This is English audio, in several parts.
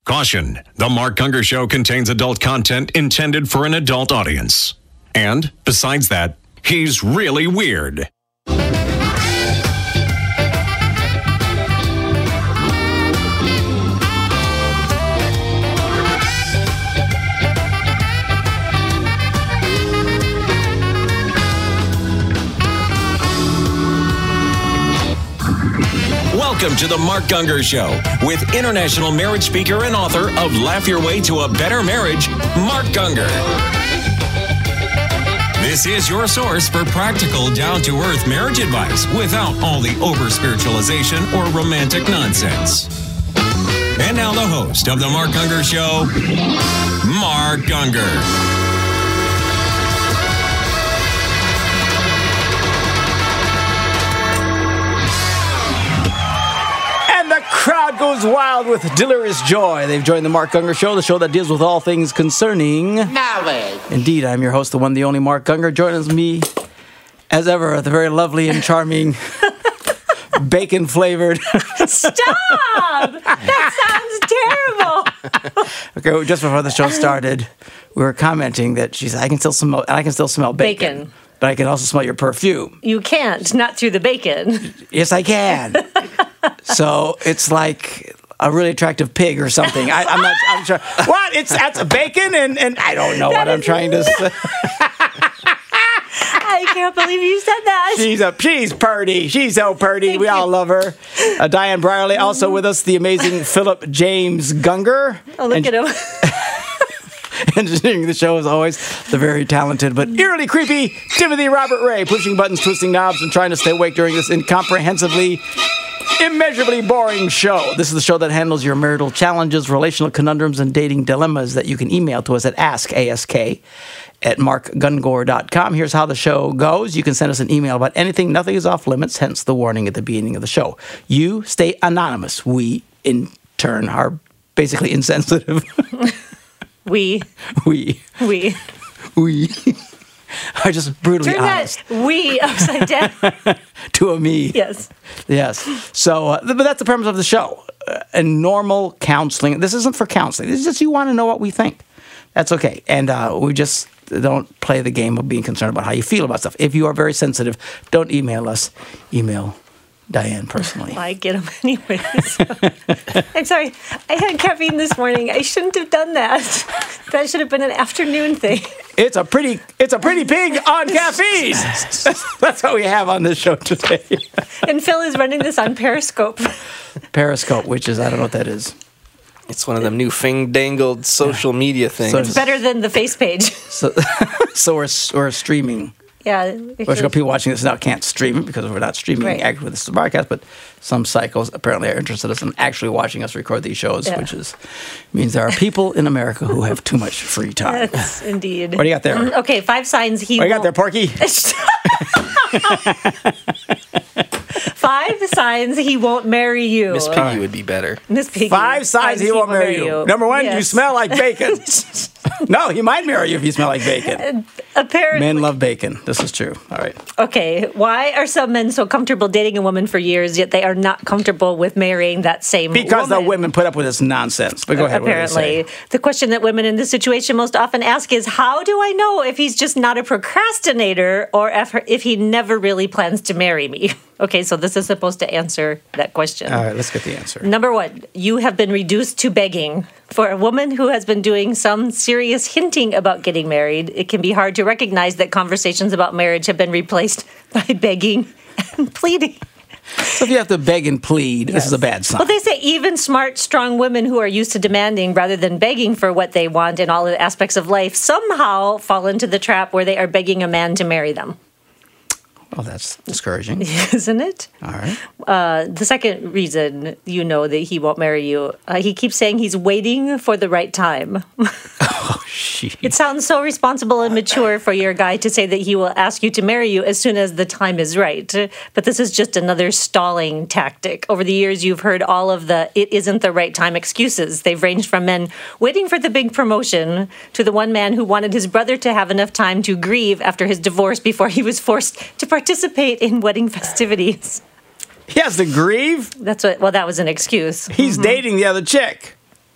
Caution, the Mark Gungor Show contains adult content intended for an adult audience. And, besides that, he's really weird. Welcome to the Mark Gungor Show with international marriage speaker and author of Laugh Your Way to a Better Marriage, Mark Gungor. This is your source for practical, down-to-earth marriage advice without all the over-spiritualization or romantic nonsense. And now the host of the Mark Gungor Show, Mark Gungor. Crowd goes wild with delirious joy. They've joined the Mark Gungor Show, the show that deals with all things concerning marriage. Indeed, I'm your host, the one, the only Mark Gungor. Joining me, as ever, the very lovely and charming, bacon-flavored. Stop! That sounds terrible. Okay, just before the show started, we were commenting that she said, I can still smell bacon. But I can also smell your perfume. You can't, not through the bacon. Yes, I can. So it's like a really attractive pig or something. I'm sure. What? That's bacon and I don't know what I'm trying to say. I can't believe you said that. She's purty. She's so purty. We all love her. Diane Brierly, also with us, the amazing Philip James Gungor. Oh, look at him. Engineering the show, as always, the very talented but eerily creepy Timothy Robert Ray, pushing buttons, twisting knobs, and trying to stay awake during this incomprehensibly, immeasurably boring show. This is the show that handles your marital challenges, relational conundrums, and dating dilemmas that you can email to us at ask@markgungor.com. Here's how the show goes. You can send us an email about anything. Nothing is off limits, hence the warning at the beginning of the show. You stay anonymous. We, in turn, are basically insensitive. We are just brutally Turn honest. That we upside down. To a me. Yes. So, but that's the premise of the show. And normal counseling. This isn't for counseling. This is just you want to know what we think. That's okay. And we just don't play the game of being concerned about how you feel about stuff. If you are very sensitive, don't email us. Email Diane personally. I get them anyways. I'm sorry. I had caffeine this morning. I shouldn't have done that. That should have been an afternoon thing. It's a pretty pig on caffeine. That's what we have on this show today. And Phil is running this on Periscope. Periscope, which is, I don't know what that is. It's one of them new fandangled social media things. So it's better than the face page. So we're streaming. Yeah. Which people watching this now can't stream it because we're not streaming actually with this broadcast, but some psychos apparently are interested in actually watching us record these shows, which means there are people in America who have too much free time. That's indeed. What do you got there? Okay, 5 signs he What do you got there, Porky? 5 signs he won't marry you. Miss Piggy would be better. Miss Piggy. 5 signs he won't marry you. Number 1, you smell like bacon. No, he might marry you if you smell like bacon. Apparently. Men love bacon. This is true. All right. Okay. Why are some men so comfortable dating a woman for years, yet they are not comfortable with marrying that same woman? Because the women put up with this nonsense. But go ahead. Apparently. The question that women in this situation most often ask is, how do I know if he's just not a procrastinator or if he never really plans to marry me? Okay, so this is supposed to answer that question. All right, let's get the answer. Number 1, you have been reduced to begging. For a woman who has been doing some serious hinting about getting married, it can be hard to recognize that conversations about marriage have been replaced by begging and pleading. So if you have to beg and plead, this is a bad sign. Well, they say even smart, strong women who are used to demanding rather than begging for what they want in all aspects of life somehow fall into the trap where they are begging a man to marry them. Oh, that's discouraging. Isn't it? All right. The second reason you know that he won't marry you, he keeps saying he's waiting for the right time. Oh, shit. It sounds so responsible and mature for your guy to say that he will ask you to marry you as soon as the time is right. But this is just another stalling tactic. Over the years, you've heard all of the it isn't the right time excuses. They've ranged from men waiting for the big promotion to the one man who wanted his brother to have enough time to grieve after his divorce before he was forced to participate in wedding festivities. He has to grieve? That was an excuse. He's dating the other chick.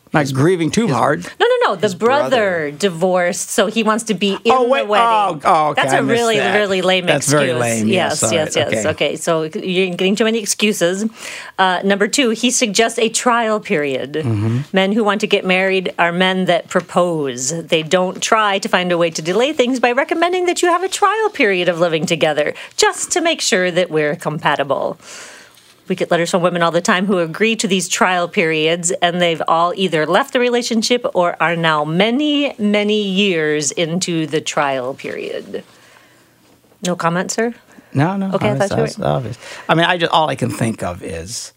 Not grieving too hard. No. The brother divorced, so he wants to be in the wedding. Oh, okay. That's a really, really lame That's excuse. very lame. Yes. Okay, so you're getting too many excuses. Number 2, he suggests a trial period. Mm-hmm. Men who want to get married are men that propose. They don't try to find a way to delay things by recommending that you have a trial period of living together, just to make sure that we're compatible. We get letters from women all the time who agree to these trial periods, and they've all either left the relationship or are now many, many years into the trial period. No comment, sir? No. Okay, that's obvious. I mean, all I can think of is,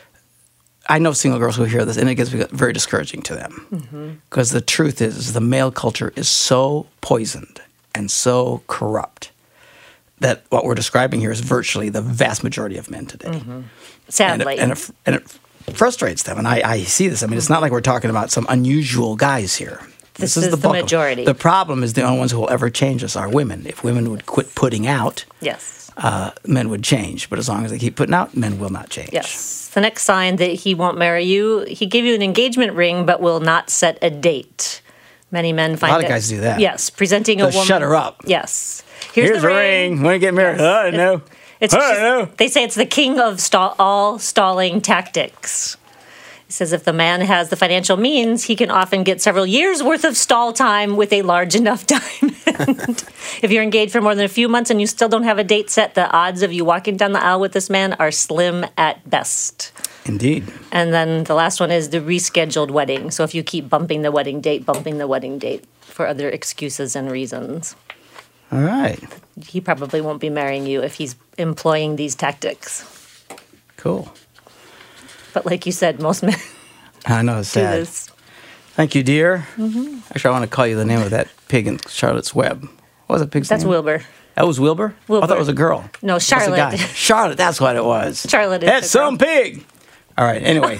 I know single girls who hear this, and it gets very discouraging to them. Because the truth is, the male culture is so poisoned and so corrupt that what we're describing here is virtually the vast majority of men today. Sadly. And it frustrates them. And I see this. I mean, it's not like we're talking about some unusual guys here. This is the bulk majority. The problem is the only ones who will ever change us are women. If women would quit putting out, Yes. Men would change. But as long as they keep putting out, men will not change. Yes. The next sign that he won't marry you, he gave you an engagement ring but will not set a date. Many men find A lot of guys do that. Yes, presenting a So woman. shut her up. Yes. Here's the ring. When you get married, Yes. I don't know. It's I don't know. They say it's the king of all stalling tactics. It says if the man has the financial means, he can often get several years' worth of stall time with a large enough diamond. If you're engaged for more than a few months and you still don't have a date set, the odds of you walking down the aisle with this man are slim at best. Indeed. And then the last one is the rescheduled wedding. So if you keep bumping the wedding date for other excuses and reasons. All right. He probably won't be marrying you if he's employing these tactics. Cool. But like you said, most men I know, it's do sad. this. Thank you, dear. Actually, I want to call you the name of that pig in Charlotte's Web. What was the pig's That's name? Wilbur. That was Wilbur? I thought it was a girl. No, What's the Charlotte. guy? Charlotte, that's what it was. Charlotte is That's the girl. some pig. All right, anyway.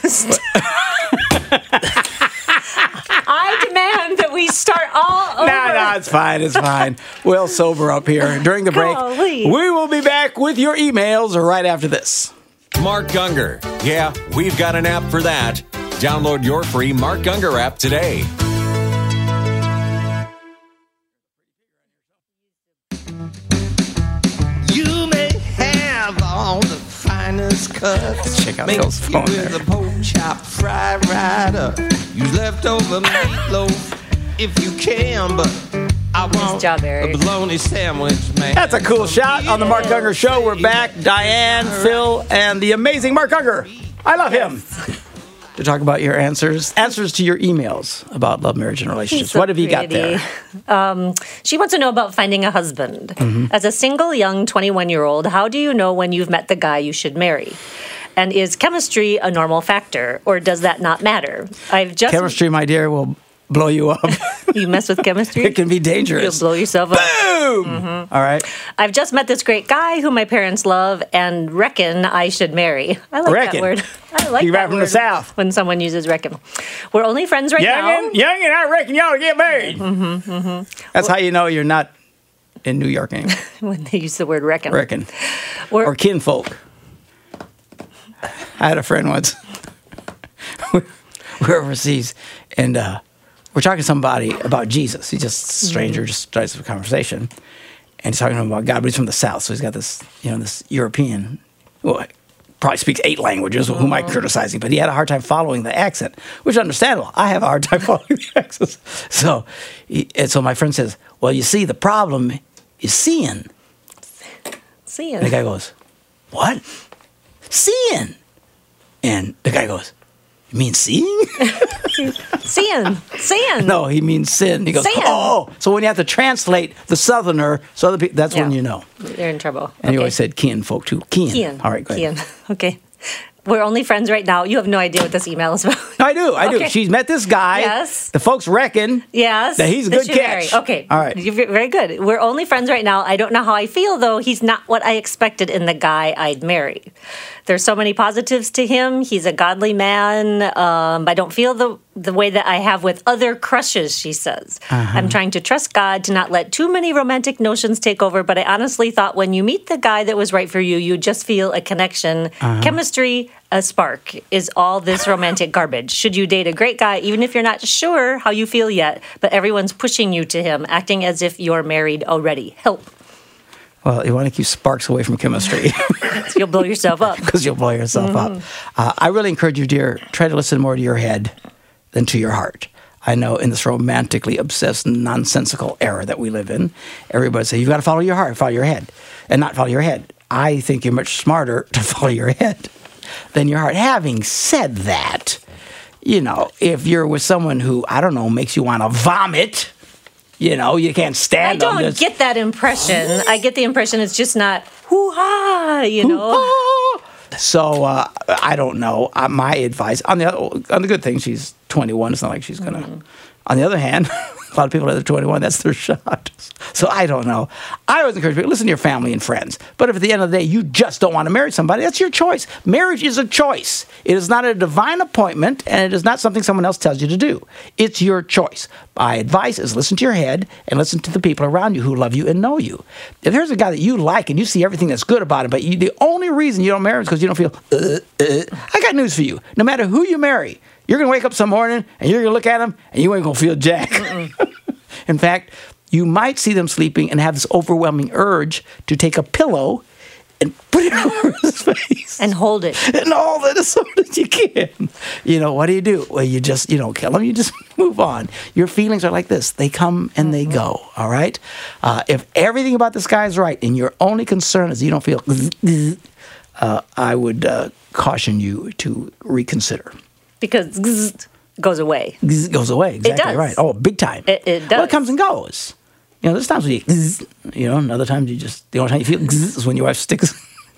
I demand that we start all over. No, it's fine. It's fine. We'll sober up here. During the break, Golly. we will be back with your emails right after this. Mark Gungor. Yeah, we've got an app for that. Download your free Mark Gungor app today. You may have all the finest cuts. Check out Make Phil's you phone with there. a pork chop fried right up. Use leftover meatloaf if you can, but I want job, Eric. a bologna sandwich, man. That's a cool shot on the Mark Gungor Show. We're back. Diane, Phil, and the amazing Mark Gungor. I love him. To talk about your answers to your emails about love, marriage, and relationships. So What have you got there? She wants to know about finding a husband. As a single, young 21-year-old, how do you know when you've met the guy you should marry? And is chemistry a normal factor, or does that not matter? Chemistry, my dear, will blow you up. You mess with chemistry? It can be dangerous. You'll blow yourself up. Boom! All right. I've just met this great guy who my parents love and reckon I should marry. I like Reckon. that word. I like You're that right from the word South. when someone uses reckon. We're only friends right now. Youngin, I reckon y'all to get married. That's how you know you're not in New York anymore. When they use the word reckon. Reckon. We're- Or kinfolk. I had a friend once. we were overseas, and we're talking to somebody about Jesus. He's just a stranger, just starts a conversation. And he's talking to him about God, but he's from the South, so he's got this, this European, well, probably speaks 8 languages, who might criticize him, but he had a hard time following the accent, which is understandable. I have a hard time following the accents. So my friend says, well, you see, the problem is seeing. Seeing. And the guy goes, what? Seeing. And the guy goes, you mean seeing? Seeing. No, he means sin. He goes, Sin. oh. So when you have to translate the Southerner, so other people, that's when Yeah. you know. They're in trouble. And he always said kin folk too. Kin. Kian. All right, go ahead. Kian. Okay. We're only friends right now. You have no idea what this email is about. I do. Okay. She's met this guy. Yes. The folks reckon Yes. that he's a that good you're catch. married. Okay. All right. You're very good. We're only friends right now. I don't know how I feel, though. He's not what I expected in the guy I'd marry. There's so many positives to him. He's a godly man. I don't feel the way that I have with other crushes, she says. I'm trying to trust God to not let too many romantic notions take over, but I honestly thought when you meet the guy that was right for you, you just feel a connection, chemistry, a spark. Is all this romantic garbage? Should you date a great guy, even if you're not sure how you feel yet, but everyone's pushing you to him, acting as if you're married already? Help. Well, you want to keep sparks away from chemistry. You'll blow yourself up. Because you'll blow yourself up. I really encourage you, dear, try to listen more to your head than to your heart. I know in this romantically obsessed, nonsensical era that we live in, everybody says, you've got to follow your heart, follow your head, and not follow your head. I think you're much smarter to follow your head than your heart. Having said that, you know, if you're with someone who, I don't know, makes you want to vomit, you know, you can't stand them. I don't get that impression. I get the impression it's just not hoo-ha, you know. So I don't know. My advice on the good thing, she's 21. It's not like she's gonna. On the other hand, a lot of people that are 21, that's their shot. So I don't know. I always encourage people, listen to your family and friends. But if at the end of the day you just don't want to marry somebody, that's your choice. Marriage is a choice. It is not a divine appointment, and it is not something someone else tells you to do. It's your choice. My advice is listen to your head and listen to the people around you who love you and know you. If there's a guy that you like and you see everything that's good about him, but the only reason you don't marry him is because you don't feel, I got news for you. No matter who you marry, you're going to wake up some morning and you're going to look at them and you ain't going to feel jack. In fact, you might see them sleeping and have this overwhelming urge to take a pillow and put it over his face. And hold it. And all that as soon as you can. You know, what do? Well, you don't kill them. You just move on. Your feelings are like this. They come and they go, all right? If everything about this guy is right and your only concern is you don't feel, I would caution you to reconsider. Because goes away. Goes away. Exactly It does. right. Oh, big time. It does. Well, it comes and goes. You know, there's times when you know, and other times the only time you feel is when your wife sticks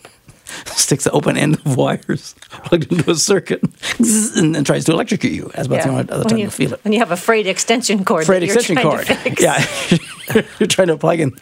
the open end of wires plugged into a circuit and then tries to electrocute you. That's about the only other time you feel it. When you have a frayed extension cord. Frayed extension cord. Yeah. You're trying to plug in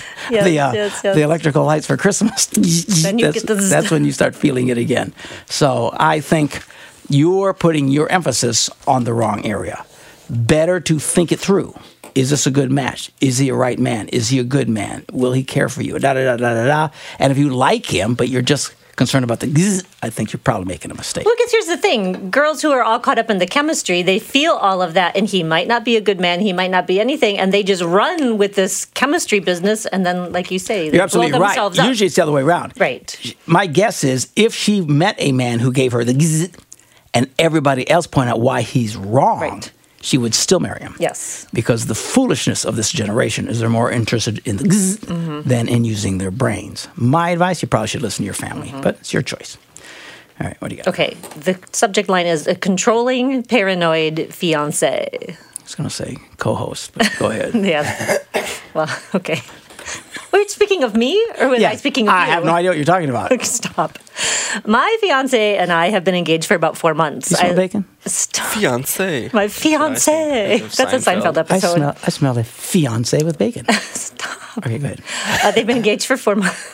the electrical lights for Christmas. Then you get that's when you start feeling it again. So I think you're putting your emphasis on the wrong area. Better to think it through. Is this a good match? Is he a right man? Is he a good man? Will he care for you? Da-da-da-da-da-da. And if you like him, but you're just concerned about the I think you're probably making a mistake. Well, because here's the thing. Girls who are all caught up in the chemistry, they feel all of that, and he might not be a good man, he might not be anything, and they just run with this chemistry business, and then, like you say, they you're absolutely blow themselves right. up. Usually it's the other way around. Right. My guess is if she met a man who gave her the and everybody else point out why he's wrong, Right. she would still marry him. Yes. Because the foolishness of this generation is they're more interested in the than in using their brains. My advice, you probably should listen to your family, but it's your choice. All right, what do you got? Okay, the subject line is a controlling, paranoid fiance. I was going to say co-host, but go ahead. Yeah. Well, okay. Were you speaking of me, or was I speaking of you? I have no idea what you're talking about. Stop. My fiance and I have been engaged for about 4 months. You smell bacon? Stop. Fiance. My fiance. That's a Seinfeld episode. I smell a fiance with bacon. Stop. Okay, go ahead. They've been engaged for 4 months.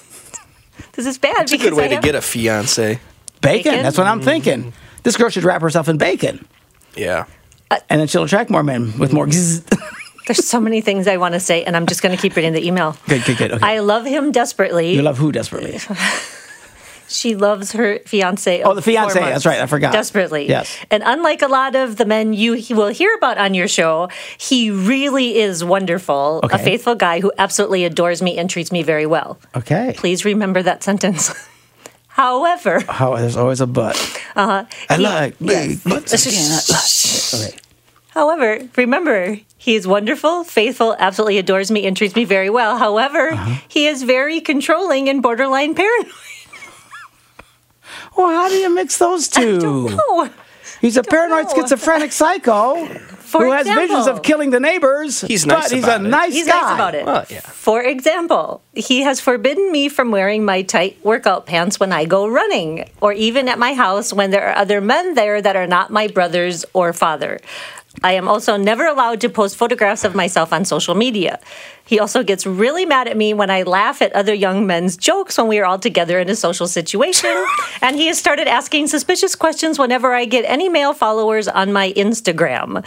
This is bad. It's a good way to get a fiance. Bacon? Bacon? That's what I'm thinking. This girl should wrap herself in bacon. Yeah. And then she'll attract more men with more There's so many things I want to say, and I'm just going to keep reading the email. Good. Okay. I love him desperately. You love who desperately? She loves her fiance. Oh, the fiance. 4 months. That's right. I forgot. Desperately. Yes. And unlike a lot of the men you will hear about on your show, he really is wonderful. Okay. A faithful guy who absolutely adores me and treats me very well. Okay. Please remember that sentence. However, There's always a but. I like big butts again. Okay. However, remember, he is wonderful, faithful, absolutely adores me and treats me very well. However, he is very controlling and borderline paranoid. Well, how do you mix those two? I don't know. He's a paranoid know. schizophrenic psycho who has visions of killing the neighbors. He's nice but he's about a it. nice He's guy. nice about it. Well, yeah. For example, he has forbidden me from wearing my tight workout pants when I go running, or even at my house when there are other men there that are not my brothers or father. I am also never allowed to post photographs of myself on social media. He also gets really mad at me when I laugh at other young men's jokes when we are all together in a social situation. And he has started asking suspicious questions whenever I get any male followers on my Instagram.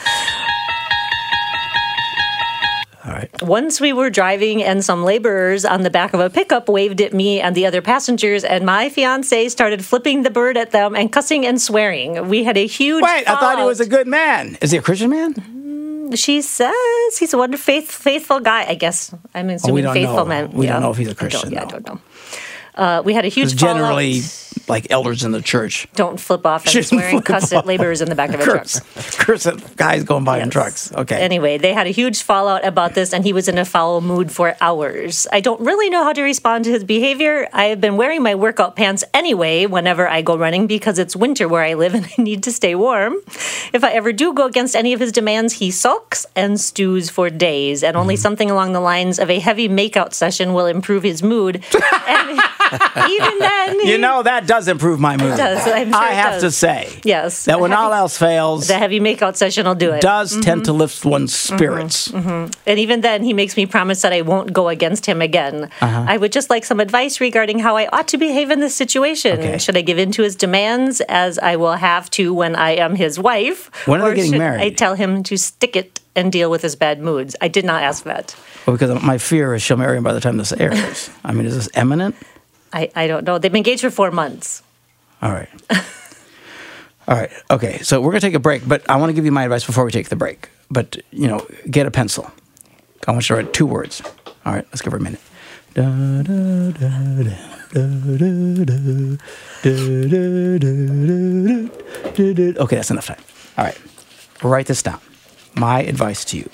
All right. Once we were driving and some laborers on the back of a pickup waved at me and the other passengers, and my fiancé started flipping the bird at them and cussing and swearing. We had a huge Wait, I thought he fallout. was a good man. Is he a Christian man? She says he's a wonderful, faithful guy, I guess. I'm assuming don't faithful know. man. We don't know if he's a Christian, I though. don't know. We had a huge It's generally fallout. like elders in the church. Don't flip off and Shouldn't swearing flip cuss at off. laborers in the back of a truck. Curse at guys going by in Yes. trucks. Okay. Anyway, they had a huge fallout about this, and he was in a foul mood for hours. I don't really know how to respond to his behavior. I have been wearing my workout pants anyway whenever I go running because it's winter where I live and I need to stay warm. If I ever do go against any of his demands, he sulks and stews for days, and only something along the lines of a heavy makeout session will improve his mood. And even then, You know, that does improve my mood. It does. I'm sure I it have does. to say. Yes. That when all else fails, the heavy makeout session will do it. does tend to lift one's spirits. And even then, he makes me promise that I won't go against him again. I would just like some advice regarding how I ought to behave in this situation. Okay. Should I give in to his demands, as I will have to when I am his wife? When are they or getting should married? I tell him to stick it and deal with his bad moods? I did not ask that. Well, because my fear is she'll marry him by the time this airs. I mean, is this imminent? I don't know. They've been engaged for 4 months. All right. All right. Okay. So we're going to take a break, but I want to give you my advice before we take the break. But, you know, get a pencil. I want you to write 2 words. All right. Let's give her a minute. Da, da, da, da, da, da, da, da, da, da, da, da. Okay, that's enough time. All right. Write this down. My advice to you.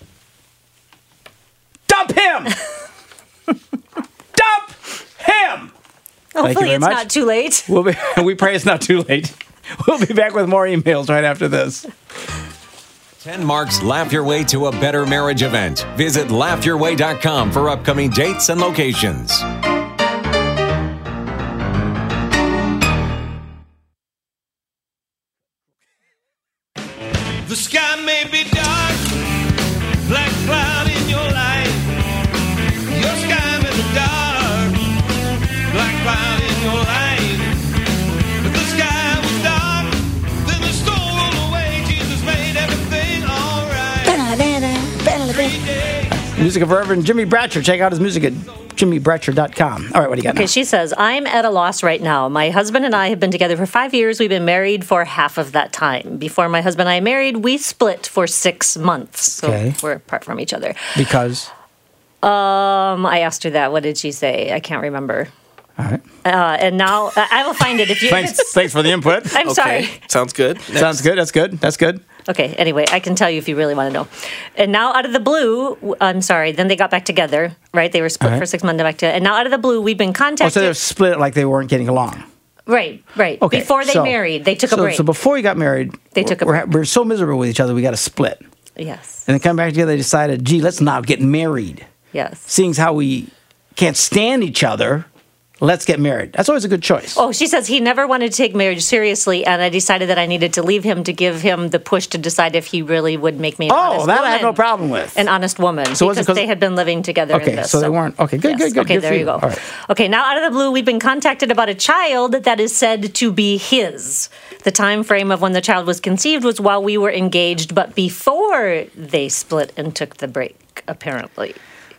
Dump him! Dump him! Hopefully very it's much. not too late. We pray it's not too late. We'll be back with more emails right after this. 10 Mark's Laugh Your Way to a Better Marriage event. Visit laughyourway.com for upcoming dates and locations. The sky may be dark, black cloud in your life. Your sky may be dark, black cloud in your life. If the sky was dark, then the storm rolled away. Jesus made everything alright. Music of Reverend Jimmy Bratcher. Check out his music at jimmybratcher.com. All right, what do you got now? Okay, she says, I'm at a loss right now. My husband and I have been together for 5 years. We've been married for half of that time. Before my husband and I married, we split for 6 months. So Okay. we're apart from each other. Because, I asked her that. What did she say? I can't remember. all right. And now I will find it if you. Thanks for the input. I'm sorry. Sounds good. Sounds good. That's good. That's good. Okay, anyway, I can tell you if you really want to know. And now out of the blue, I'm sorry, then they got back together, right? They were split All right. for 6 months, back together. And now out of the blue, we've been Oh, contacted. so they're split like they weren't getting along. Right. Okay. Before they so- married, they took a break. So before you got married, They took a we're, break. we're so miserable with each other, we got to split. Yes. And then come back together, they decided, gee, let's now get married. Yes. Seeing as how we can't stand each other, let's get married. That's always a good choice. Oh, she says he never wanted to take marriage seriously, and I decided that I needed to leave him to give him the push to decide if he really would make me an honest that woman. I have no problem with. An honest woman. So was it because 'cause- they had been living together Okay, in this. so they weren't- okay, good, good. Okay, Good there for you you. go. All right. Okay, now out of the blue, we've been contacted about a child that is said to be his. The time frame of when the child was conceived was while we were engaged, but before they split and took the break, apparently.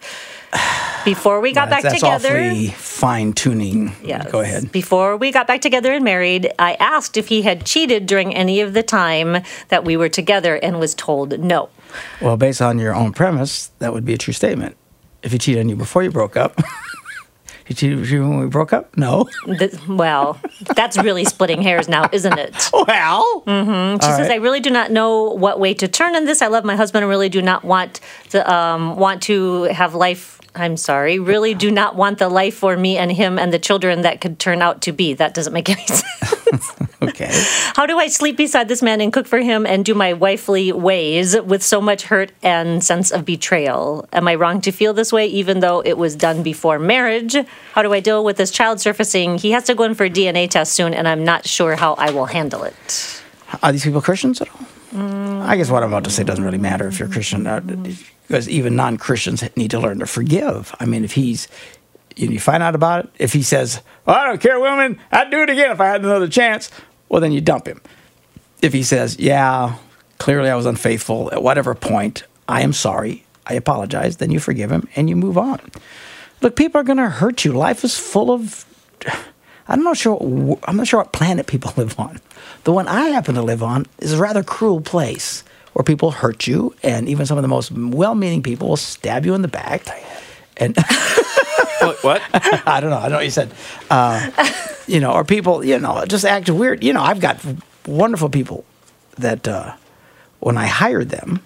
Before we got back that's together. awfully fine-tuning. Yes. Go ahead. Before we got back together and married, I asked if he had cheated during any of the time that we were together and was told no. Well, based on your own premise, that would be a true statement. If he cheated on you before you broke up, he cheated with you when we broke up? No. Well, that's really splitting hairs now, isn't it? Well, She says, I really do not know what way to turn in this. I love my husband and really do not want to have life I'm sorry, really do not want the life for me and him and the children that could turn out to be. That doesn't make any sense. Okay. How do I sleep beside this man and cook for him and do my wifely ways with so much hurt and sense of betrayal? Am I wrong to feel this way even though it was done before marriage? How do I deal with this child surfacing? He has to go in for a DNA test soon, and I'm not sure how I will handle it. Are these people Christians at all? I guess what I'm about to say doesn't really matter if you're Christian, because even non-Christians need to learn to forgive. I mean, if you find out about it, if he says, "Oh, I don't care, women, I'd do it again if I had another chance," well, then you dump him. If he says, "Yeah, clearly I was unfaithful at whatever point, I am sorry, I apologize," then you forgive him and you move on. Look, people are going to hurt you. Life is full of... I'm not sure what planet people live on. The one I happen to live on is a rather cruel place where people hurt you, and even some of the most well-meaning people will stab you in the back. And What? I don't know what you said. Or people, just act weird. I've got wonderful people that when I hired them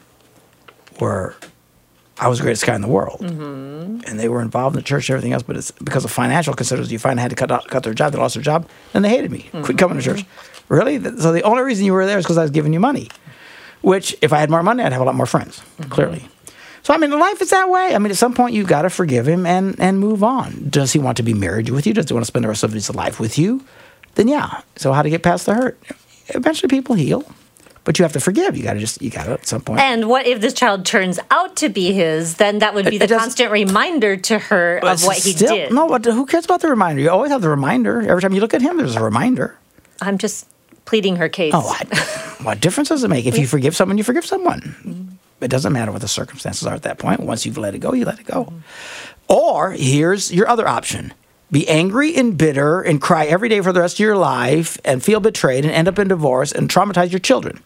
I was the greatest guy in the world. Mm-hmm. And they were involved in the church and everything else, but it's because of financial considerations. You find I had to cut their job, they lost their job, and they hated me. Mm-hmm. Quit coming to church. Really? So the only reason you were there is because I was giving you money, which if I had more money, I'd have a lot more friends, clearly. So, life is that way. At some point, you've got to forgive him and move on. Does he want to be married with you? Does he want to spend the rest of his life with you? Then, yeah. So how to get past the hurt? Eventually, people heal. But you have to forgive. You got to at some point. And what if this child turns out to be his? Then that would be the constant reminder to her of what he did. No, but who cares about the reminder? You always have the reminder. Every time you look at him, there's a reminder. I'm just pleading her case. Oh, what difference does it make? If you forgive someone, you forgive someone. It doesn't matter what the circumstances are at that point. Once you've let it go, you let it go. Or here's your other option. Be angry and bitter and cry every day for the rest of your life and feel betrayed and end up in divorce and traumatize your children.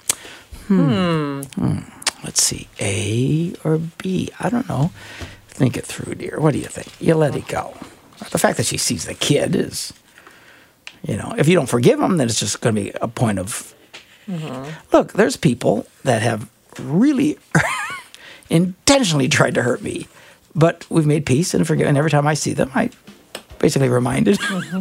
Let's see. A or B? I don't know. Think it through, dear. What do you think? You let it go. The fact that she sees the kid is, if you don't forgive them, then it's just going to be a point of... Look, there's people that have really intentionally tried to hurt me, but we've made peace and forgiven. And every time I see them, I basically reminded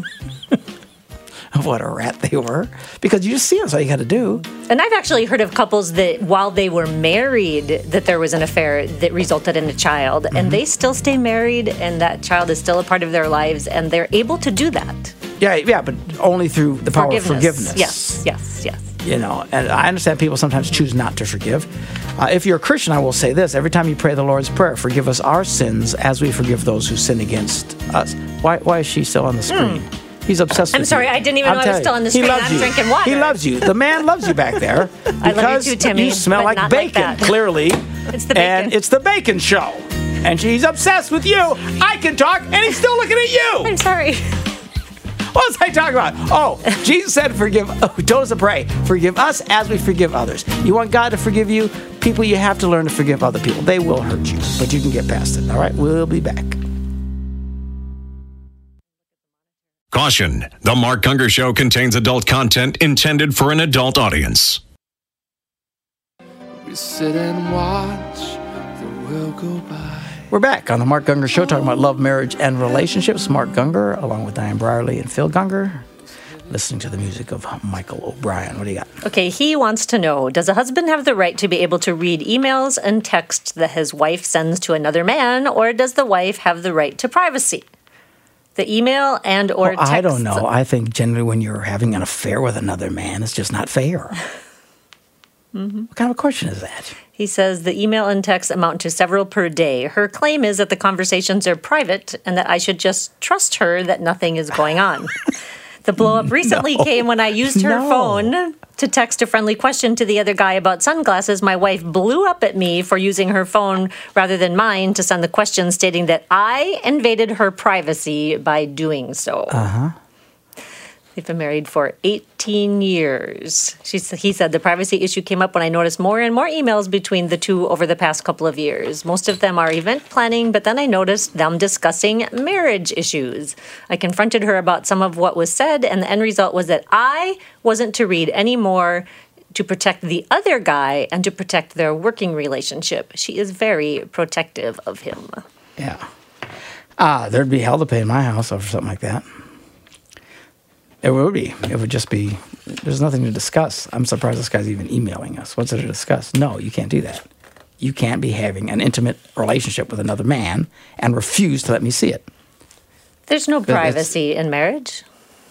of what a rat they were, because you just see them, that's all you got to do. And I've actually heard of couples that while they were married, that there was an affair that resulted in a child, and they still stay married, and that child is still a part of their lives, and they're able to do that. Yeah, but only through the power of forgiveness. Yes. And I understand people sometimes choose not to forgive. If you're a Christian, I will say this. Every time you pray the Lord's Prayer, forgive us our sins as we forgive those who sin against us. Why is she still on the screen? He's obsessed with you. I'm sorry, I didn't even know I was still on the screen. I'm drinking water. He loves you. The man loves you back there. I love you too, Timmy. You smell like bacon, clearly. It's the bacon. And it's the bacon show. And he's obsessed with you. I can talk, and he's still looking at you. I'm sorry. What was I talking about? Oh, Jesus said told us to pray. Forgive us as we forgive others. You want God to forgive you? People, you have to learn to forgive other people. They will hurt you, but you can get past it. All right? We'll be back. Caution, The Mark Gungor Show contains adult content intended for an adult audience. We sit and watch the world go by. We're back on the Mark Gungor Show talking about love, marriage, and relationships. Mark Gungor, along with Diane Brierly and Phil Gungor, listening to the music of Michael O'Brien. What do you got? Okay, he wants to know, does a husband have the right to be able to read emails and texts that his wife sends to another man, or does the wife have the right to privacy? The email and or text. I don't know. I think generally when you're having an affair with another man, it's just not fair. What kind of a question is that? He says the email and text amount to several per day. Her claim is that the conversations are private and that I should just trust her that nothing is going on. The blow-up recently came when I used her phone to text a friendly question to the other guy about sunglasses. My wife blew up at me for using her phone rather than mine to send the question, stating that I invaded her privacy by doing so. They've been married for 18 years. He said the privacy issue came up when I noticed more and more emails between the two over the past couple of years. Most of them are event planning, but then I noticed them discussing marriage issues. I confronted her about some of what was said, and the end result was that I wasn't to read any more to protect the other guy and to protect their working relationship. She is very protective of him. Yeah. There'd be hell to pay in my house over something like that. It would be. It would just be, there's nothing to discuss. I'm surprised this guy's even emailing us. What's there to discuss? No, you can't do that. You can't be having an intimate relationship with another man and refuse to let me see it. There's no privacy in marriage.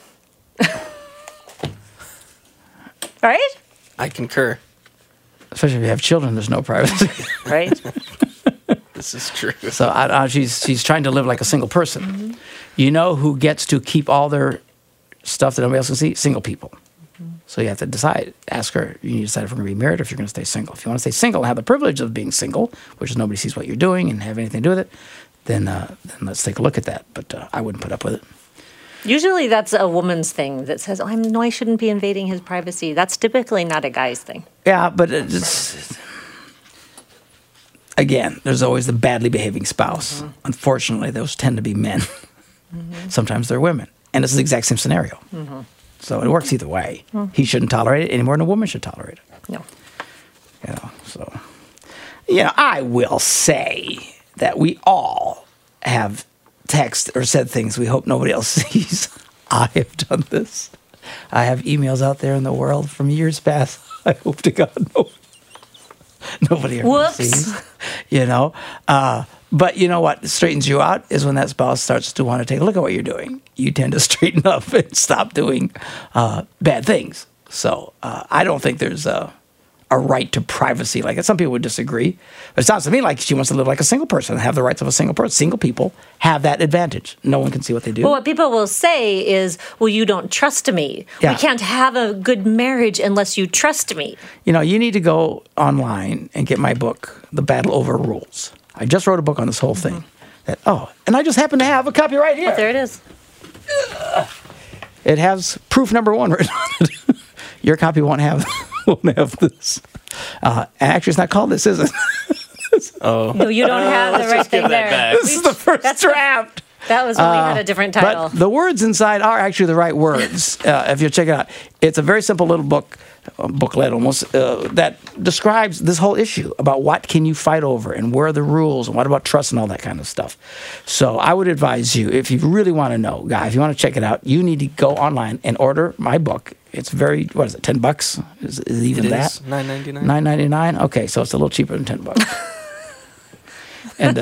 Right? I concur. Especially if you have children, there's no privacy. Right? This is true. So she's trying to live like a single person. Mm-hmm. You know who gets to keep all their stuff that nobody else can see? Single people. Mm-hmm. So you have to decide. Ask her, you need to decide if we're going to be married or if you're going to stay single. If you want to stay single and have the privilege of being single, which is nobody sees what you're doing and have anything to do with it, then let's take a look at that. But I wouldn't put up with it. Usually that's a woman's thing that says, I shouldn't be invading his privacy. That's typically not a guy's thing. Yeah, but again, there's always the badly behaving spouse. Mm-hmm. Unfortunately, those tend to be men. Mm-hmm. Sometimes they're women. And it's the exact same scenario. Mm-hmm. So it works either way. Mm-hmm. He shouldn't tolerate it any more than a woman should tolerate it. No. I will say that we all have texted or said things we hope nobody else sees. I have done this. I have emails out there in the world from years past. I hope to God nobody ever sees. But you know what straightens you out is when that spouse starts to want to take a look at what you're doing. You tend to straighten up and stop doing bad things. So I don't think there's a right to privacy like that. Some people would disagree. But it sounds to me like she wants to live like a single person and have the rights of a single person. Single people have that advantage. No one can see what they do. Well, what people will say is, well, you don't trust me. Yeah. We can't have a good marriage unless you trust me. You need to go online and get my book, The Battle Over Rules. I just wrote a book on this whole thing. And I just happen to have a copy right here. Oh, there it is. It has proof number 1 written on it. Your copy won't have this. Actually, it's not called this, is it? Oh. No, you don't have the right thing there. This is the first draft. That was when we had a different title. But the words inside are actually the right words. If you check it out, it's a very simple little booklet almost, that describes this whole issue about what can you fight over and where are the rules and what about trust and all that kind of stuff. So I would advise you, if you really want to know, guy, if you want to check it out, you need to go online and order my book. It's very, what is it, $10? Is even it that? Is $9.99. $9.99? Okay, so it's a little cheaper than $10. And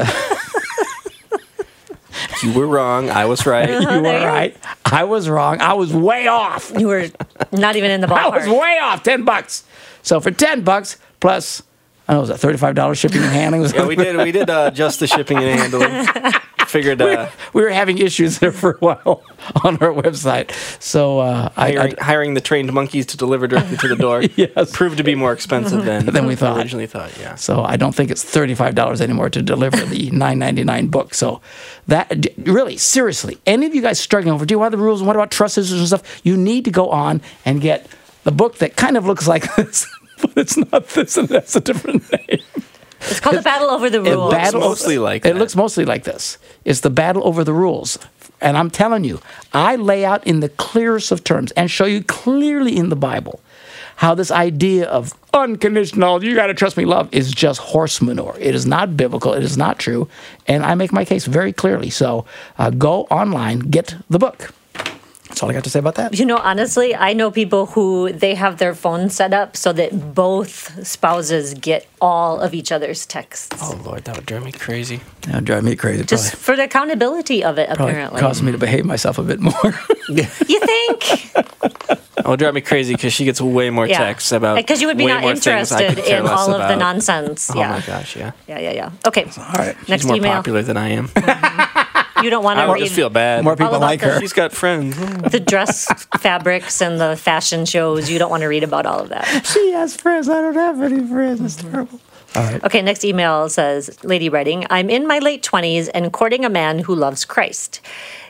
you were wrong. I was right. you were right. I was wrong. I was way off. You were not even in the I ballpark. was way off. $10. So for $10 plus, I don't know, was that $35 shipping and handling? Yeah, we did just the shipping and handling. Figured we were having issues there for a while on our website. So hiring the trained monkeys to deliver directly to the door Yes. proved to be more expensive than we thought. Originally thought. Yeah. So I don't think it's $35 anymore to deliver the $9.99 book. So that really, seriously, any of you guys struggling over, do you want the rules and what about trust issues and stuff? You need to go on and get the book that kind of looks like this, but it's not this and that's a different name. It's called The Battle Over the Rules. It looks mostly like this. It's The Battle Over the Rules. And I'm telling you, I lay out in the clearest of terms and show you clearly in the Bible how this idea of unconditional, you got to trust me love is just horse manure. It is not biblical. It is not true. And I make my case very clearly. So go online, get the book. That's all I got to say about that. Honestly, I know people who they have their phone set up so that both spouses get all of each other's texts. Oh, Lord, that would drive me crazy. That would drive me crazy. Just for the accountability of it, apparently. Caused me to behave myself a bit more. You think? It would drive me crazy because she gets way more texts about because you would be way not more things I interested could care in less all of the about. nonsense. Oh my gosh, yeah. Yeah. Okay. All right. Next She's more email. popular than I am. You don't want to I would read just feel bad. More people about like her. She's got friends. the dress fabrics and the fashion shows. You don't want to read about all of that. She has friends. I don't have any friends. It's terrible. All right. Okay, next email says, Lady writing, I'm in my late 20s and courting a man who loves Christ.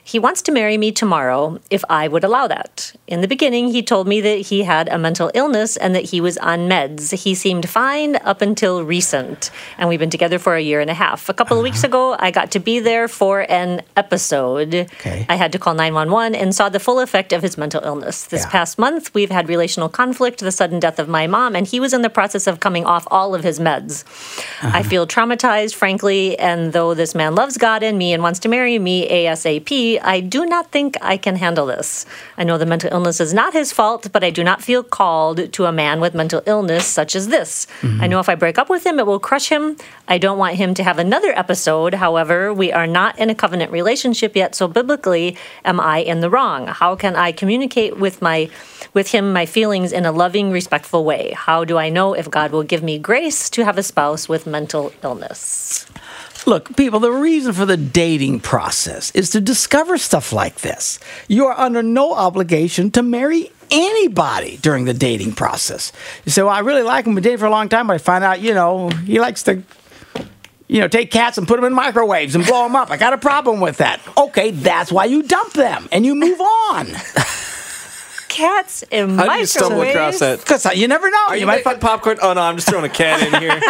He wants to marry me tomorrow if I would allow that. In the beginning, he told me that he had a mental illness and that he was on meds. He seemed fine up until recent, and we've been together for a year and a half. A couple of weeks ago, I got to be there for an episode. Okay. I had to call 911 and saw the full effect of his mental illness. This past month, we've had relational conflict, the sudden death of my mom, and he was in the process of coming off all of his meds. I feel traumatized, frankly, and though this man loves God and me and wants to marry me ASAP, I do not think I can handle this. I know the mental illness is not his fault, but I do not feel called to a man with mental illness such as this. I know if I break up with him, it will crush him. I don't want him to have another episode. However, we are not in a covenant relationship yet, so biblically, am I in the wrong? How can I communicate with him my feelings in a loving, respectful way? How do I know if God will give me grace to have a spouse with mental illness? Look, people, the reason for the dating process is to discover stuff like this. You are under no obligation to marry anybody during the dating process. You say, well, I really like him, we've been dating for a long time, but I find out, he likes to, take cats and put them in microwaves and blow them up. I got a problem with that. Okay, that's why you dump them and you move on. Cats in How microwaves? did you stumble across that? Because you never know. Are you might find popcorn? Oh, no, I'm just throwing a cat in here.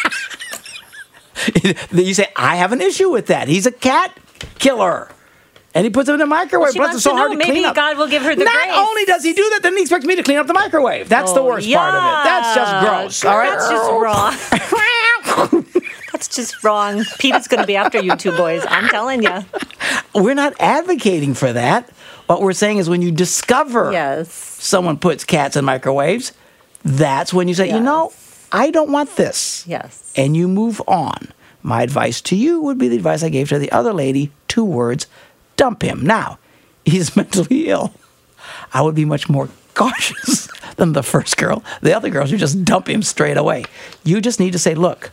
You say, I have an issue with that. He's a cat killer. And he puts them in the microwave. She Plus, wants it's so to hard know. to clean Maybe up. God will give her the Not grace. only does he do that, then he expects me to clean up the microwave. That's the worst part of it. That's just gross. All right? That's just wrong. That's just wrong. Peter's going to be after you two boys. I'm telling you. We're not advocating for that. What we're saying is when you discover Yes. someone puts cats in microwaves, that's when you say, Yes. I don't want this. Yes. And you move on. My advice to you would be the advice I gave to the other lady, 2 words, dump him. Now, he's mentally ill. I would be much more cautious than the first girl. The other girls, you just dump him straight away. You just need to say, look,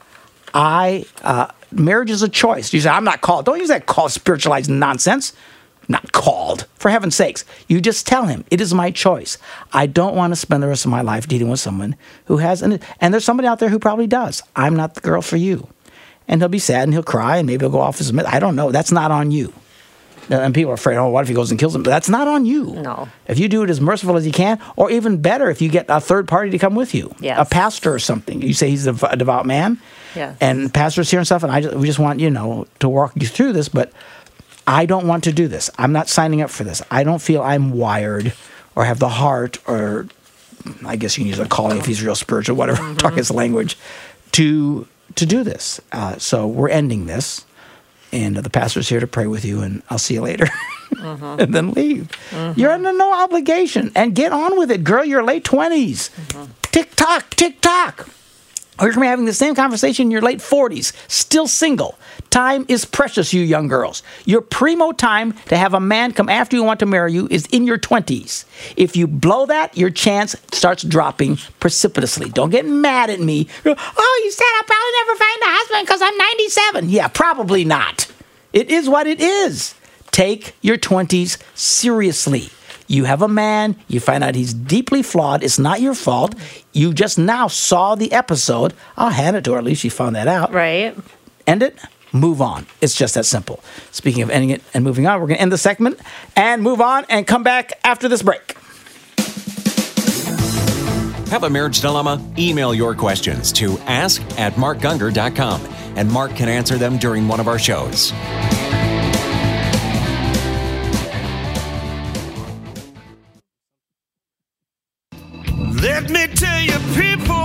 marriage is a choice. You say, I'm not called. Don't use that spiritualized nonsense. Not called. For heaven's sakes. You just tell him, it is my choice. I don't want to spend the rest of my life dealing with someone who has, and there's somebody out there who probably does. I'm not the girl for you. And he'll be sad and he'll cry and maybe he'll go off his meds. I don't know. That's not on you. And people are afraid, what if he goes and kills him? But that's not on you. No. If you do it as merciful as you can, or even better, if you get a third party to come with you, Yes. a pastor or something. You say he's a devout man, Yes. and pastor's here and stuff, and we just want, to walk you through this, but I don't want to do this. I'm not signing up for this. I don't feel I'm wired or have the heart, or I guess you can use a calling if he's real spiritual, whatever, talk his language, to do this. So we're ending this. And the pastor's here to pray with you, and I'll see you later. And then leave. You're under no obligation. And get on with it, girl. You're late 20s. Tick-tock, tick-tock. Or you're going to be having the same conversation in your late 40s, still single. Time is precious, you young girls. Your primo time to have a man come after you and want to marry you is in your 20s. If you blow that, your chance starts dropping precipitously. Don't get mad at me. Oh, you said I'll probably never find a husband because I'm 97. Yeah, probably not. It is what it is. Take your 20s seriously. You have a man, you find out he's deeply flawed, it's not your fault. You just now saw the episode. I'll hand it to her, at least she found that out. Right. End it, move on. It's just that simple. Speaking of ending it and moving on, we're going to end the segment and move on and come back after this break. Have a marriage dilemma? Email your questions to ask@markgungor.com, and Mark can answer them during one of our shows. Let me tell you, people,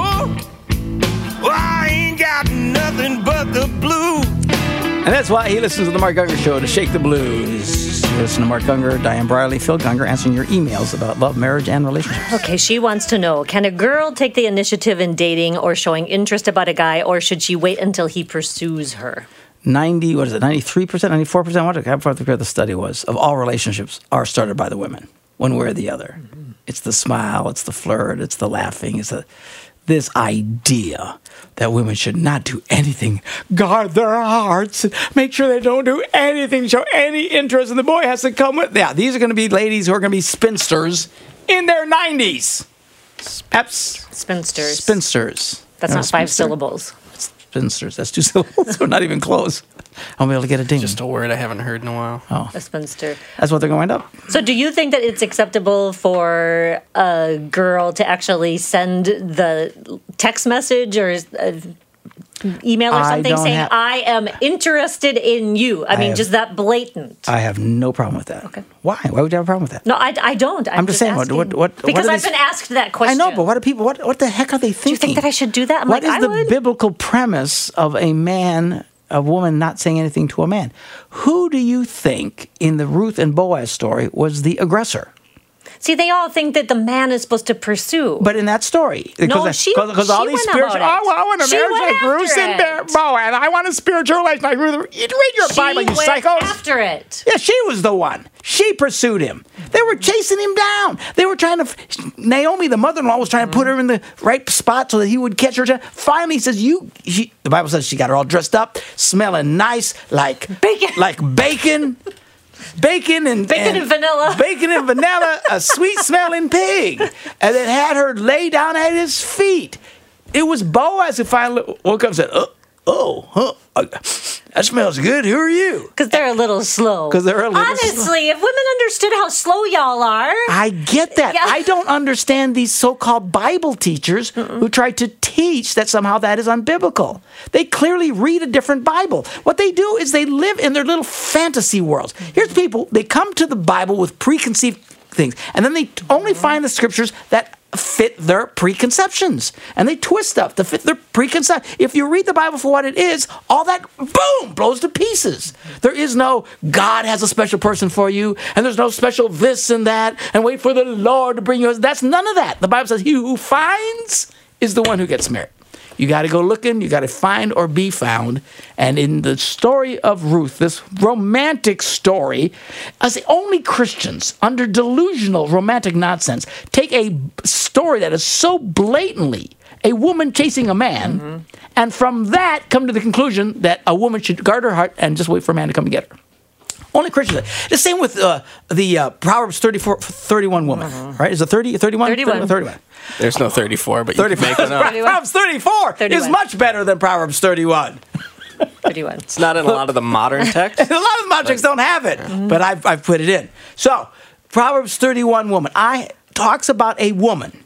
I ain't got nothing but the blues. And that's why he listens to the Mark Gungor Show, to shake the blues. You listen to Mark Gungor, Diane Briley, Phil Gungor, answering your emails about love, marriage, and relationships. Okay, she wants to know, can a girl take the initiative in dating or showing interest about a guy, or should she wait until he pursues her? 93%, 94%, I forget the study was, of all relationships are started by the women, one way or the other. It's the smile, it's the flirt, it's the laughing, it's this idea that women should not do anything, guard their hearts, make sure they don't do anything, show any interest, and the boy has to come with. Yeah, these are going to be ladies who are going to be spinsters in their 90s. Spinsters. Spinsters. That's You know, not 5 spinster? syllables. Spinsters. That's 2 syllables. We're not even close. I won't be able to get a ding. Just a word I haven't heard in a while. A spinster. That's what they're going to end up. So do you think that it's acceptable for a girl to actually send the text message or email or I something don't saying, have- I am interested in you? I mean, have- just that blatant. I have no problem with that. Okay. Why? Why would you have a problem with that? No, I don't. I'm just saying, asking. what because are I've these- been asked that I question. know, but what do people? What the heck are they thinking? Do you think that I should do that? I'm What like, is I the would. biblical premise of a woman not saying anything to a man? Who do you think in the Ruth and Boaz story was the aggressor? See, they all think that the man is supposed to pursue. But in that story, she all went these spiritual, about it. I want a She marriage went like Ruth after and it. Boaz. I want a spiritual relationship like Ruth. You read your she Bible, you went psychos. after it. Yeah, she was the one. She pursued him. They were chasing him down. They were trying to. Naomi, the mother-in-law, was trying to put her in the right spot so that he would catch her. Finally, he says, the Bible says she got her all dressed up, smelling nice, like Bacon. Bacon and vanilla. Bacon and vanilla, a sweet-smelling pig. And then had her lay down at his feet. It was Boaz who finally woke up and said, that smells good. Who are you? Because they're a little slow. Honestly, if women understood how slow y'all are. I get that. Yeah. I don't understand these so-called Bible teachers who try to teach that somehow that is unbiblical. They clearly read a different Bible. What they do is they live in their little fantasy worlds. Here's people, they come to the Bible with preconceived things, and then they only find the scriptures that fit their preconceptions, and they twist stuff to fit their preconceptions. If you read the Bible for what it is, all that, boom, blows to pieces. There is no God has a special person for you, and there's no special this and that, and wait for the Lord to bring you. That's none of that. The Bible says he who finds is the one who gets married. You got to go looking, you got to find or be found. And in the story of Ruth, this romantic story, as the only Christians under delusional romantic nonsense take a story that is so blatantly a woman chasing a man, and from that come to the conclusion that a woman should guard her heart and just wait for a man to come and get her. Only Christians. The same with the Proverbs 31 woman, right? Is it 30, 31? 31. There's no 34, but you can make one up. Proverbs 34 is much better than Proverbs 31. 31. It's not in a lot of the modern texts. A lot of the modern texts don't have it, but I've put it in. So, Proverbs 31 woman. Talks about a woman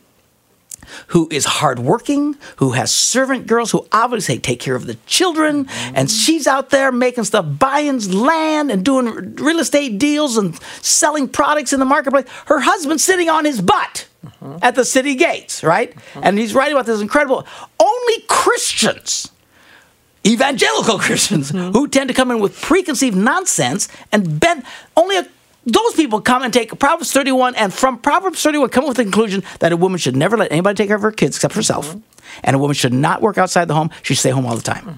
who is hardworking, who has servant girls who obviously take care of the children, and she's out there making stuff, buying land and doing real estate deals and selling products in the marketplace. Her husband's sitting on his butt at the city gates, right? And he's writing about this incredible. Only Christians, evangelical Christians, who tend to come in with preconceived nonsense and bend, those people come and take Proverbs 31, and from Proverbs 31 come up with the conclusion that a woman should never let anybody take care of her kids except herself, and a woman should not work outside the home. She should stay home all the time.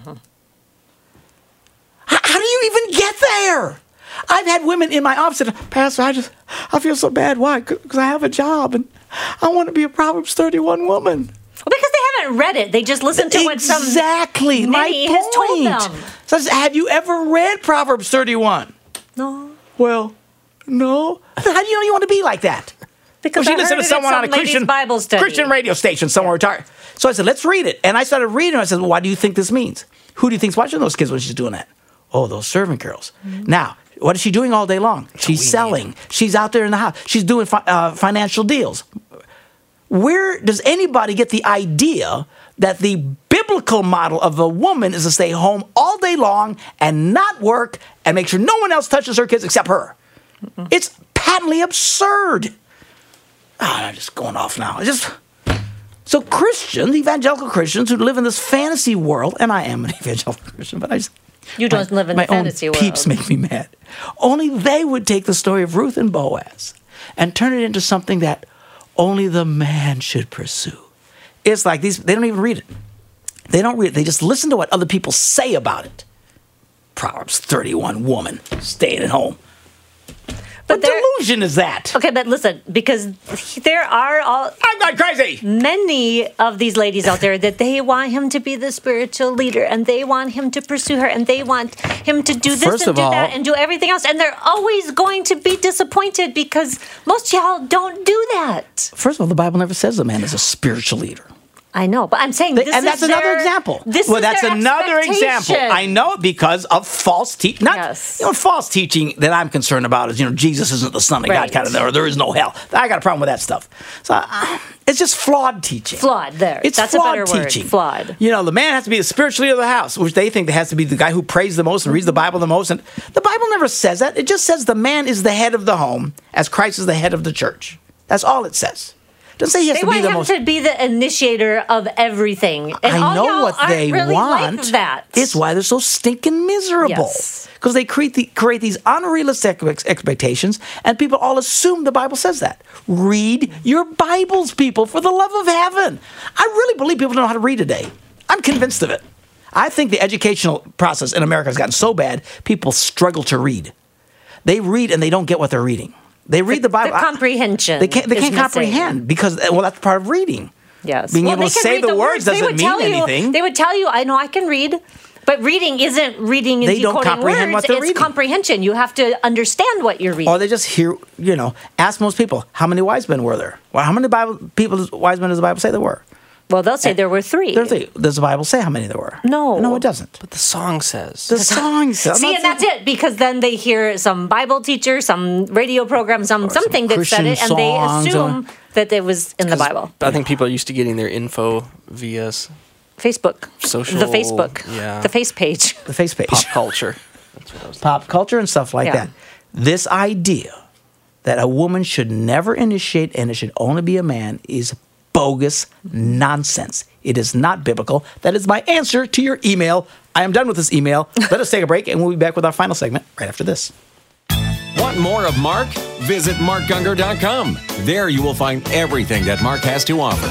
How do you even get there? I've had women in my office say, Pastor, I feel so bad. Why? Because I have a job, and I want to be a Proverbs 31 woman. Well, because they haven't read it. They just listen to what some Exactly. My Minnie point. has told them. So, have you ever read Proverbs 31? No. Well, no. How do you know you want to be like that? Because Well, I she listened heard to it someone at on a some lady's Christian Bible study. Christian radio station somewhere retired. So I said, let's read it. And I started reading it. I said, well, what do you think this means? Who do you think's watching those kids when she's doing that? Oh, those servant girls. Now, what is she doing all day long? She's selling. She's out there in the house. She's doing financial deals. Where does anybody get the idea that the biblical model of a woman is to stay home all day long and not work and make sure no one else touches her kids except her? It's patently absurd. I'm just going off now. So Christians, evangelical Christians who live in this fantasy world, and I am an evangelical Christian, but You don't live in the fantasy world. My own peeps make me mad. Only they would take the story of Ruth and Boaz and turn it into something that only the man should pursue. It's like these, they don't even read it. They don't read it. They just listen to what other people say about it. Proverbs 31 woman staying at home. But what delusion is that? Okay, but listen, because there are I'm not crazy. Many of these ladies out there that they want him to be the spiritual leader, and they want him to pursue her, and they want him to do this First and of do all- that and do everything else, and they're always going to be disappointed because most y'all don't do that. First of all, the Bible never says a man is a spiritual leader. I know, but I'm saying this and that's is another their, example. This Well, is that's their another example. expectation. I know because of false teaching. Yes. False teaching that I'm concerned about is, Jesus isn't the Son of Right. God, kind of, or there is no hell. I got a problem with that stuff. So it's just flawed teaching. Flawed, there. It's That's a flawed better word, teaching. flawed. The man has to be the spiritual leader of the house, which they think has to be the guy who prays the most and reads the Bible the most. And the Bible never says that. It just says the man is the head of the home as Christ is the head of the church. That's all it says. It doesn't say he has They to be want the him most. to be the initiator of everything. And I all know y'all what aren't they really want. Like that. It's why they're so stinking miserable. Yes. Because they create these unrealistic expectations, and people all assume the Bible says that. Read your Bibles, people, for the love of heaven. I really believe people don't know how to read today. I'm convinced of it. I think the educational process in America has gotten so bad, people struggle to read. They read and they don't get what they're reading. They read the Bible. The comprehension. They can't is comprehend because, that's part of reading. Yes. Being able they to can say read the words They doesn't would mean tell you- anything. They would tell you, I know I can read, but reading isn't reading and They don't decoding comprehend words. what they're It's reading. comprehension. You have to understand what you're reading. Or they just hear, ask most people, how many wise men were there? Well, how many wise men does the Bible say there were? Well, they'll say there were 3. There are 3. Does the Bible say how many there were? No. No, it doesn't. But the song says. The song says. See, and that's it, because then they hear some Bible teacher, some radio program, something that said Christian it, and they songs assume that it was in the Bible. I think people are used to getting their info via Facebook. Social- The Facebook. yeah. The face page. The face page. pop culture. That's what I was Pop culture and stuff like Yeah. that. This idea that a woman should never initiate and it should only be a man is bogus nonsense. It is not biblical. That is my answer to your email. I am done with this email. Let us take a break, and we'll be back with our final segment right after this. Want more of Mark? Visit markgungor.com. There you will find everything that Mark has to offer.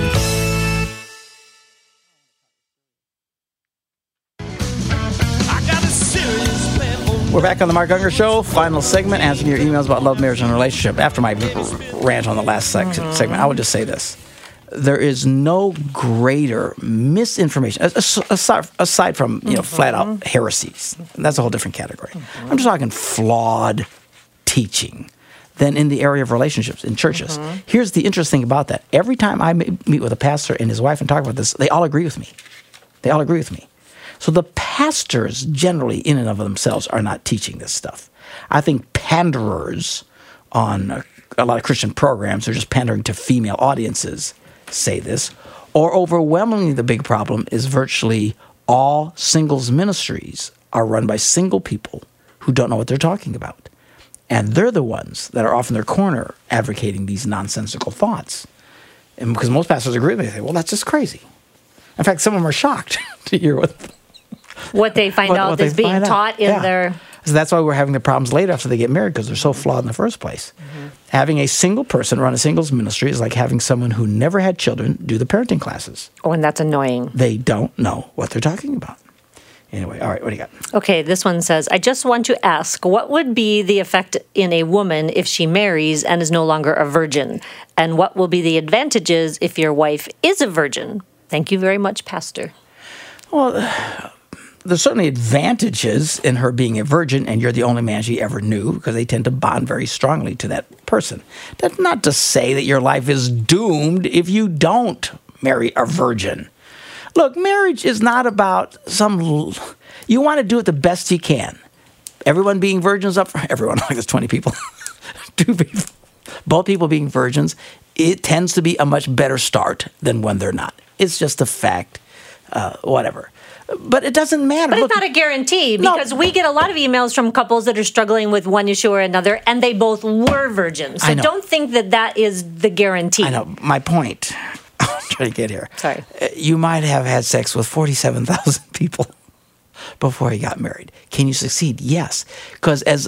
I got a serious plan for We're back on the Mark Unger Show. Final segment, answering your emails about love, marriage, and relationship. After my rant on the last segment, I will just say this. There is no greater misinformation, aside from flat-out heresies. That's a whole different category. I'm just talking flawed teaching than in the area of relationships in churches. Here's the interesting thing about that. Every time I meet with a pastor and his wife and talk about this, they all agree with me. They all agree with me. So the pastors generally, in and of themselves, are not teaching this stuff. I think panderers on a lot of Christian programs are just pandering to female audiences say this. Or overwhelmingly, the big problem is virtually all singles ministries are run by single people who don't know what they're talking about. And they're the ones that are off in their corner advocating these nonsensical thoughts. And because most pastors agree with me, they say, well, that's just crazy. In fact, some of them are shocked to hear What they find out they is being find out. taught in Yeah. their... So that's why we're having the problems later after they get married, because they're so flawed in the first place. Having a single person run a singles ministry is like having someone who never had children do the parenting classes. Oh, and that's annoying. They don't know what they're talking about. Anyway, all right, what do you got? Okay, this one says, I just want to ask, what would be the effect in a woman if she marries and is no longer a virgin? And what will be the advantages if your wife is a virgin? Thank you very much, Pastor. Well, there's certainly advantages in her being a virgin and you're the only man she ever knew, because they tend to bond very strongly to that person. That's not to say that your life is doomed if you don't marry a virgin. Look, marriage is not about you want to do it the best you can. Everyone being virgins up for everyone, like there's 20 people, 2 people, both people being virgins, it tends to be a much better start than when they're not. It's just a fact, whatever. But it doesn't matter. But Look, it's not a guarantee, No. because we get a lot of emails from couples that are struggling with one issue or another, and they both were virgins. So I know. don't think that that is the guarantee. I know. My point, I'm trying to get here. Sorry. You might have had sex with 47,000 people before you got married. Can you succeed? Yes. Because as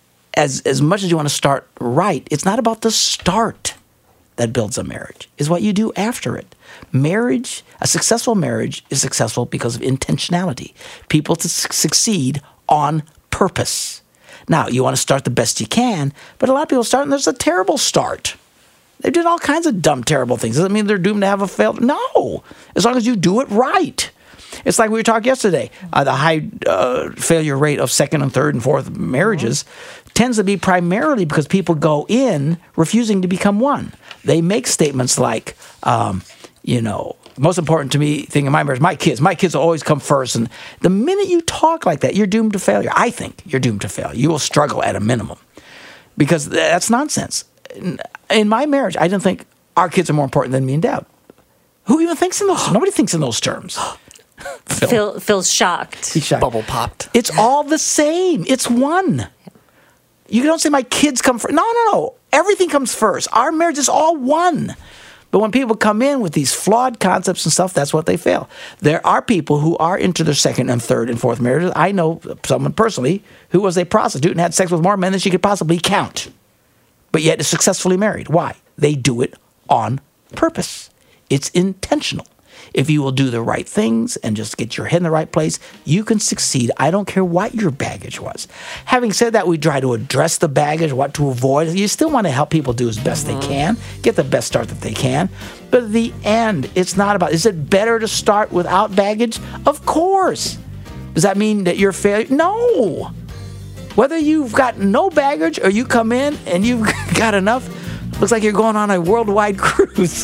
much as you want to start right, it's not about the start that builds a marriage. It's what you do after it. Marriage, a successful marriage is successful because of intentionality. People to succeed on purpose. Now, you want to start the best you can, but a lot of people start and there's a terrible start. They did all kinds of dumb, terrible things. Doesn't mean they're doomed to have a failed. No, as long as you do it right. It's like we were talking yesterday. The high failure rate of second and third and fourth marriages tends to be primarily because people go in refusing to become one. They make statements like, most important to me thing in my marriage, my kids will always come first. And the minute you talk like that, you're doomed to failure. I think you're doomed to failure. You will struggle at a minimum because that's nonsense. In my marriage, I didn't think our kids are more important than me and Dad. Who even thinks in those terms? Nobody thinks in those terms. Phil's shocked. He's shocked. Bubble popped. It's all the same. It's one. You don't say my kids come first. No. Everything comes first. Our marriage is all one. But when people come in with these flawed concepts and stuff, that's what they fail. There are people who are into their second and third and fourth marriages. I know someone personally who was a prostitute and had sex with more men than she could possibly count, but yet is successfully married. Why? They do it on purpose. It's intentional. If you will do the right things and just get your head in the right place, you can succeed. I don't care what your baggage was. Having said that, we try to address the baggage, what to avoid. You still want to help people do as best they can, get the best start that they can. But at the end, it's not about, is it better to start without baggage? Of course. Does that mean that you're a failure? No. Whether you've got no baggage or you come in and you've got enough, looks like you're going on a worldwide cruise.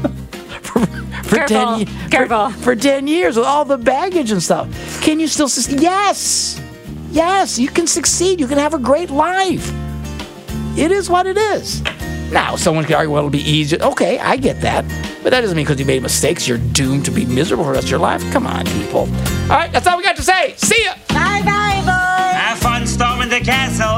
For 10 years with all the baggage and stuff. Can you still succeed? Yes, you can succeed. You can have a great life. It is what it is. Now, someone can argue, well, it'll be easier. Okay, I get that. But that doesn't mean because you made mistakes, you're doomed to be miserable for the rest of your life. Come on, people. All right, that's all we got to say. See ya. Bye-bye, boys. Have fun storming the castle.